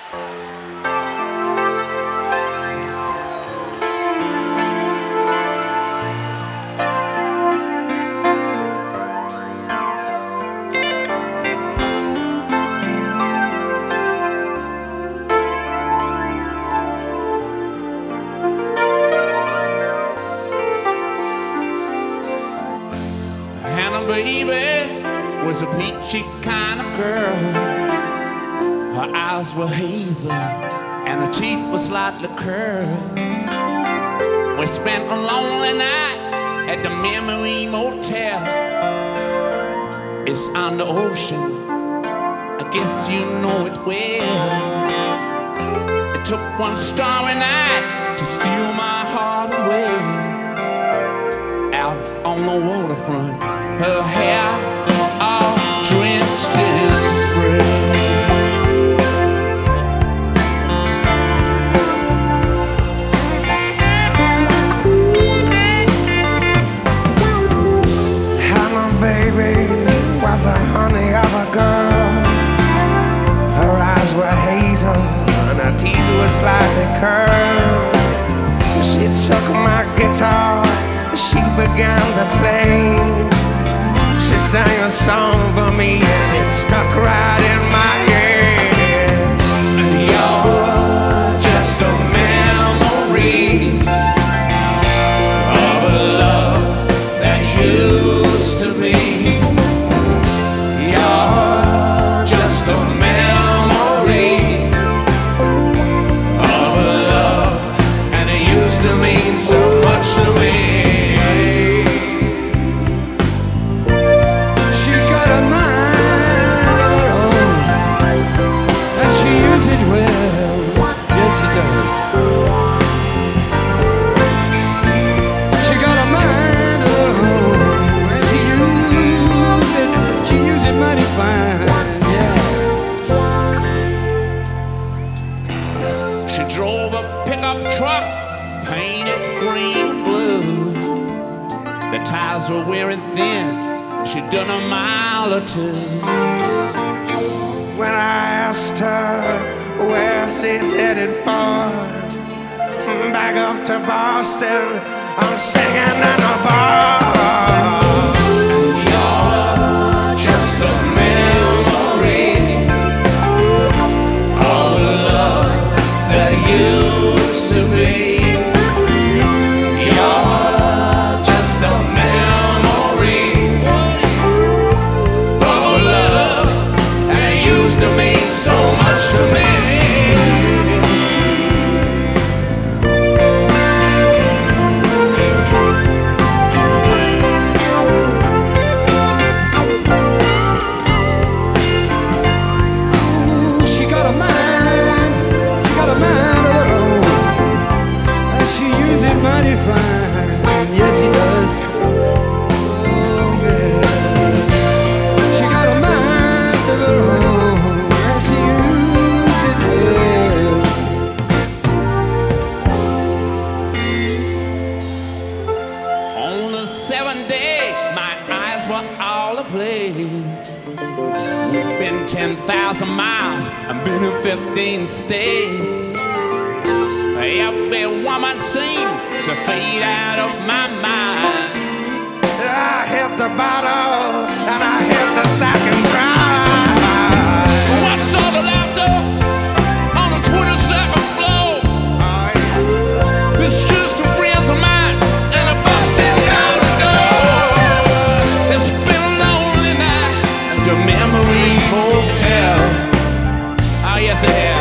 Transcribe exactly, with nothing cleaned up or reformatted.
Hannah, baby, was a peachy kind of girl. Her eyes were hazel and her teeth were slightly curled. We spent a lonely night at the Memory Motel. It's on the ocean, I guess you know it well. It took one starry night to steal my heart away. Out on the waterfront, her hair all drenched in spray. Hannah, baby, was a honey of a girl. Her eyes were hazel and her teeth were slightly curled. She took my guitar, she began to play. She sang a song for me and it stuck right in my head. You're just a memory of a love that used to be. You're just a memory of a love, and it used to mean so much to me. She drove a pickup truck painted green and blue. The tires were wearing thin. She'd done a mile or two. When I asked her where she's headed for, back up to Boston, I'm singing in a bar. You're just a memory of a love that used to be. You're just a memory of a love that used to mean so much to me. Yes, she does. Oh, yeah. She got a mind of her own, and she uses it well. On the seventh day, my eyes were all ablaze. Been ten thousand miles, I've been in fifteen states. Every woman seemed to fade out of my mind. I hit the bottle and I hit the sack and cried. What's all the laughter on the twenty-second floor? Oh, yeah. It's just a friends of mine and a bus still down the door. It's been a lonely night at the Memory Motel. Oh yes it has.